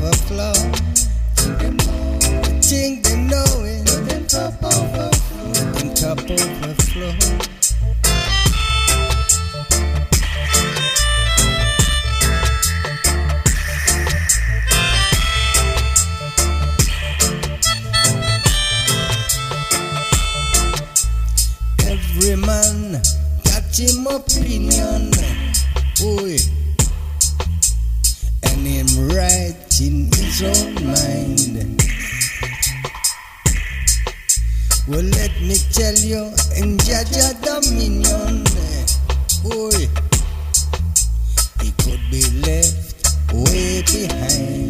overflow. Think them know it. Them cup overflow. Them cup overflow. Every man got him opinion, boy, and him right in his own mind. Well, let me tell you, in Jaja Dominion, boy, he could be left way behind.